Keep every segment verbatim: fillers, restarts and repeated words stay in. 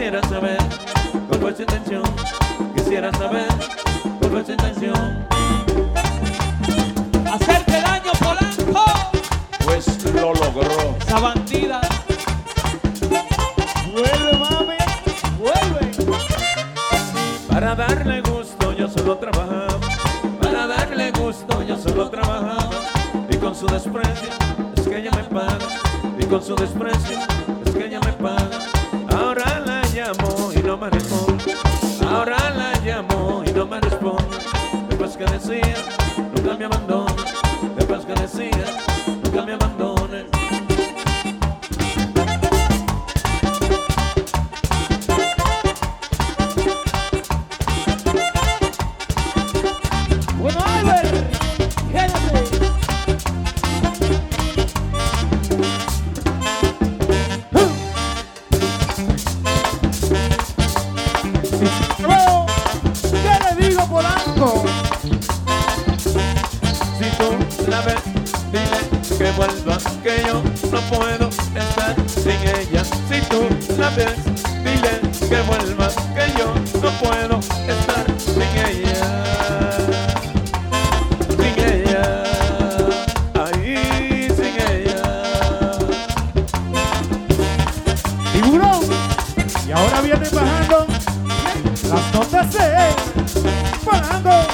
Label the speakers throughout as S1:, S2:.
S1: Quisiera saber cuál fue su intención. Quisiera saber cuál fue su intención.
S2: Hacerte daño, Polanco.
S1: Pues lo logró.
S2: Esa bandida.
S3: Vuelve, mami.
S2: Vuelve.
S1: Para darle gusto yo solo trabajaba. Para darle gusto yo solo trabajaba. Y con su desprecio es que ella me paga. Y con su desprecio es que ella me paga. Ahora la llamo y no me responde. Ahora la llamo y no me responde. Después que decía, nunca me abandone. Después que decía, nunca me abandone.
S2: Bueno, Albert, quédate.
S3: Bro, ¿qué le digo, Polanco?
S1: Si tú la ves, dile que vuelva, que yo no puedo estar sin ella. Si tú la ves, dile que vuelva, que yo no puedo estar sin ella. Sin ella, ahí sin ella.
S3: Tiburón. Y ahora vienen bajando las notas de Polanco.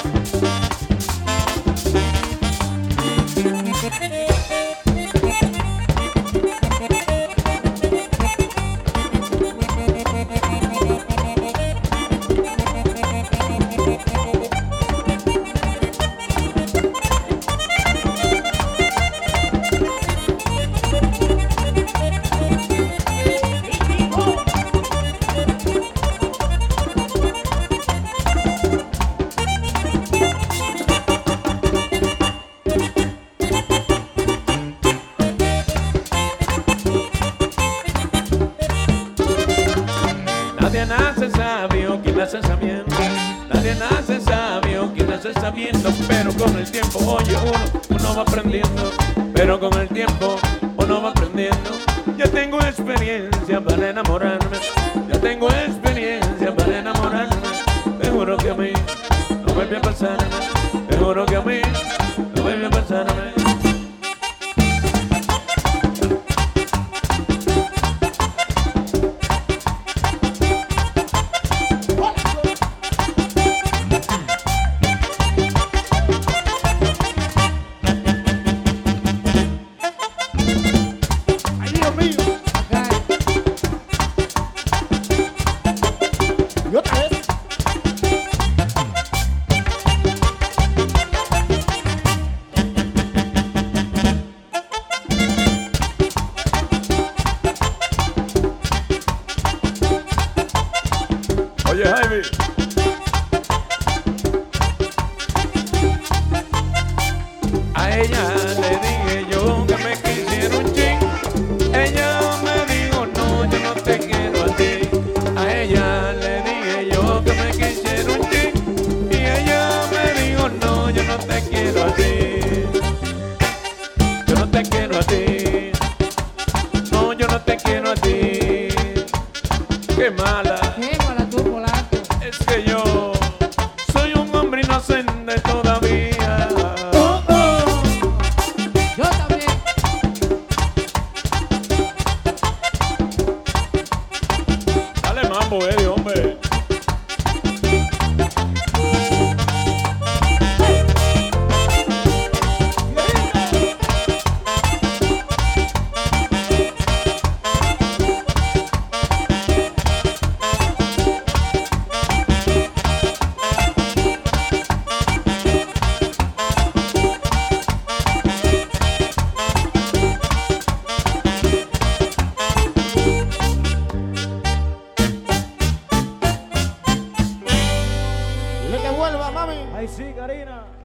S1: Nadie nace sabio, quien nace sabiendo. Nadie nace sabio, quien nace sabiendo. Pero con el tiempo, oye, uno, uno va aprendiendo. Pero con el tiempo, uno va aprendiendo. Ya tengo experiencia para enamorarme. Ya tengo experiencia para enamorarme. Te juro que a mí no vuelve a pasarme. Te juro que a mí no vuelve a pasarme.
S3: Ay, Dios mío. Y otra vez.
S1: Oye, Jaime. A ella le dije yo que me quisiera un chin. Ella me dijo no, yo no te quiero a ti. A ella le dije yo que me quisiera un chin. Y ella me dijo no, yo no te quiero a ti. Yo no te quiero a ti. No, yo no te quiero a ti. Qué mala.
S2: Qué mala tú, Polanco.
S1: Es que yo soy un hombre inocente todavía.
S3: Oh, oh.
S2: Yo también.
S1: Dale mambo, eh, hombre.
S3: Dile que vuelva, mami.
S2: Ay, sí, Karina.